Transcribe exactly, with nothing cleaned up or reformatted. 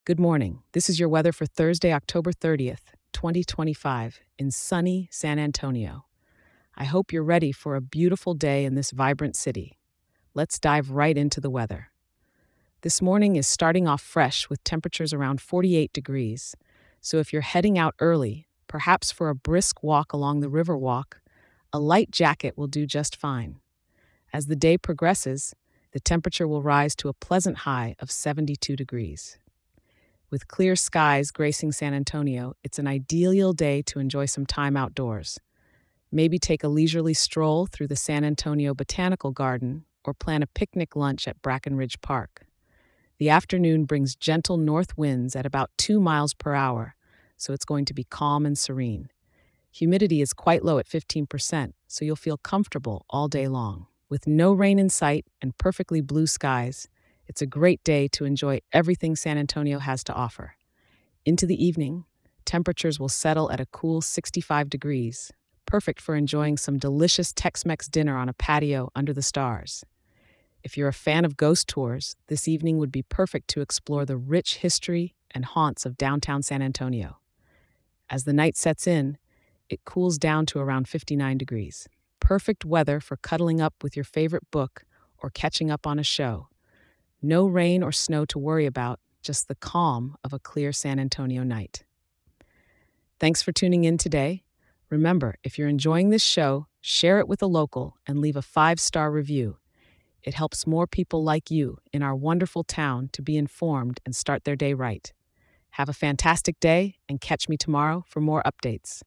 Good morning. This is your weather for Thursday, October thirtieth, twenty twenty-five, in sunny San Antonio. I hope you're ready for a beautiful day in this vibrant city. Let's dive right into the weather. This morning is starting off fresh with temperatures around forty-eight degrees. So if you're heading out early, perhaps for a brisk walk along the Riverwalk, a light jacket will do just fine. As the day progresses, the temperature will rise to a pleasant high of seventy-two degrees. With clear skies gracing San Antonio, it's an ideal day to enjoy some time outdoors. Maybe take a leisurely stroll through the San Antonio Botanical Garden or plan a picnic lunch at Brackenridge Park. The afternoon brings gentle north winds at about two miles per hour, so it's going to be calm and serene. Humidity is quite low at fifteen percent, so you'll feel comfortable all day long. With no rain in sight and perfectly blue skies, it's a great day to enjoy everything San Antonio has to offer. Into the evening, temperatures will settle at a cool sixty-five degrees, perfect for enjoying some delicious Tex-Mex dinner on a patio under the stars. If you're a fan of ghost tours, this evening would be perfect to explore the rich history and haunts of downtown San Antonio. As the night sets in, it cools down to around fifty-nine degrees. Perfect weather for cuddling up with your favorite book or catching up on a show. No rain or snow to worry about, just the calm of a clear San Antonio night. Thanks for tuning in today. Remember, if you're enjoying this show, share it with a local and leave a five-star review. It helps more people like you in our wonderful town to be informed and start their day right. Have a fantastic day and catch me tomorrow for more updates.